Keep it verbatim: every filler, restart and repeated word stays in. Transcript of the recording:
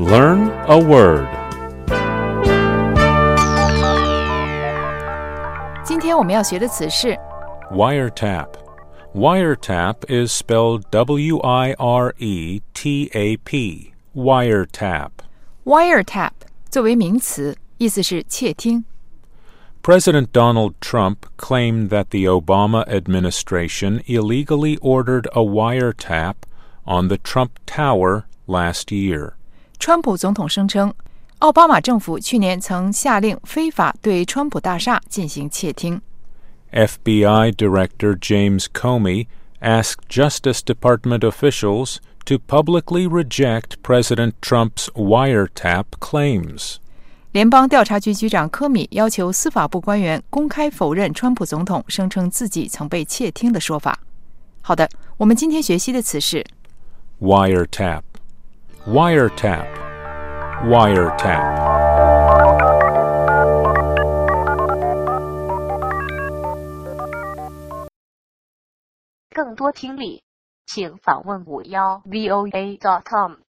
Learn a word. 今天我们要学的词是 Wiretap. Wiretap is spelled W I R E T A P. Wiretap. wiretap 作为名词，意思是窃听。 President Donald Trump claimed that the Obama administration illegally ordered a wiretap on the Trump Tower last year. 川普总统声称，奥巴马政府去年曾下令非法对川普大厦进行窃听。 F B I Director James Comey asked Justice Department officials to publicly reject President Trump's wiretap claims. 联邦调查局局长科米要求司法部官员公开否认川普总统声称自己曾被窃听的说法。好的，我们今天学习的词是 Wiretap. Wiretap. Wiretap. 更多听力，请访问五幺 V O A dot com。